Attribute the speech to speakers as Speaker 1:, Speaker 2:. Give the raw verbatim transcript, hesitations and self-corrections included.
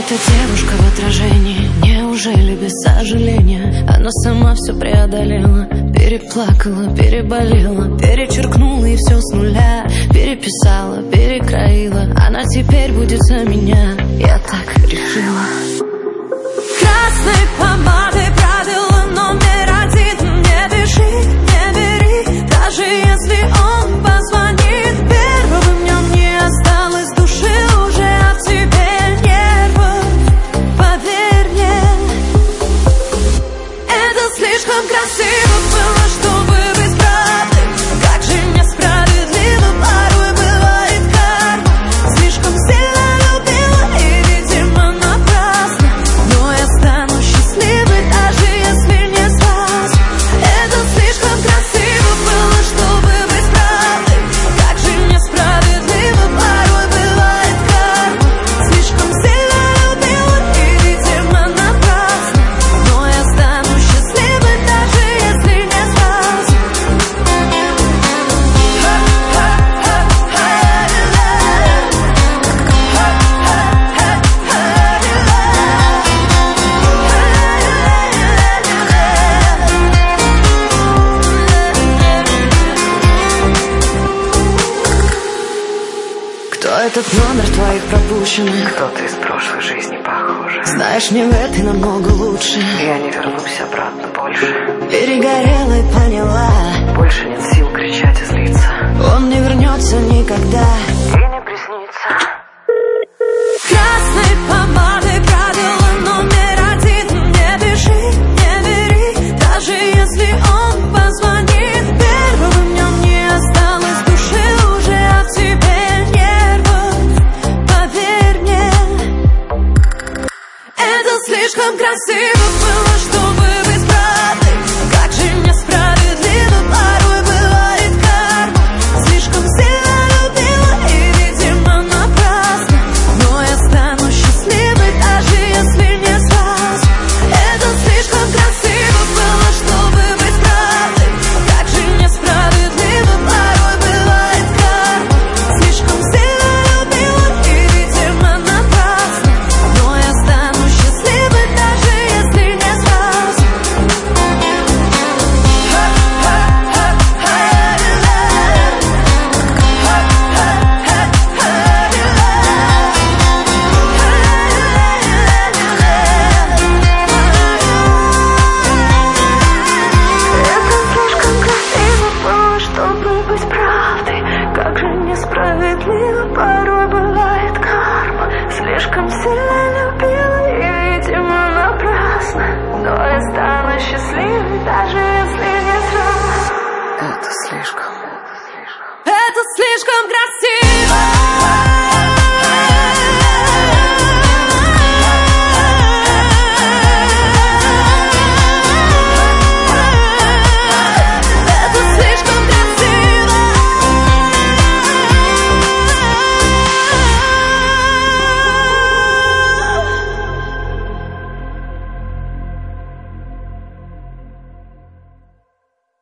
Speaker 1: эта девушка в отражении? Неужели без сожаления она сама все преодолела? Переплакала, переболела, перечеркнула и все с нуля. Переписала, перекроила, она теперь будет за меня. Я так решила. Красной помадой правила номер один: не пиши, не бери, даже если он позвонит первым. В нем не осталось души уже, а в тебе нервов, поверь мне. Это слишком красиво было, чтобы быть правдой. Как же несправедливо порой бывает карма. Слишком сильно любила и, видимо, напрасно. Но я стану счастливой, даже если не с вас. Это слишком красиво было, чтобы быть правдой. Как же несправедливо порой бывает карма. Слишком сильно любила и, видимо, напрасно. Но я стану счастливой, даже если не с вас. Кто этот номер твоих пропущенных?
Speaker 2: Кто-то из прошлой жизни, похоже.
Speaker 1: Знаешь, мне в этой намного лучше.
Speaker 2: Я не вернусь обратно больше.
Speaker 1: Перегорела и поняла,
Speaker 2: Больше нет сил кричать и злиться.
Speaker 1: он не вернется никогда.
Speaker 2: И не приснится.
Speaker 1: Красной помадой правило номер один: не пиши, не бери, даже если он позвонит первым. В нем не осталось души уже, а в тебе нервов, поверь мне. Это слишком красиво было, чтобы быть правдой. Как же несправедливо порой бывает карма. Слишком сильно любила и, видимо, напрасно. Но я стану счастливой, даже если не с вас. Это слишком красиво было, чтобы быть правдой. Как же несправедливо порой бывает карма. Слишком сильно любила и, видимо, напрасно. Но я стану счастливой, даже если не с вас. Это слишком красиво было, чтобы быть правдой. Как же несправедливо порой бывает карма. Слишком сильно любила и, видимо, напрасно. Но я стану счастливой, даже если не сразу.
Speaker 2: Это слишком.
Speaker 1: Это слишком красиво.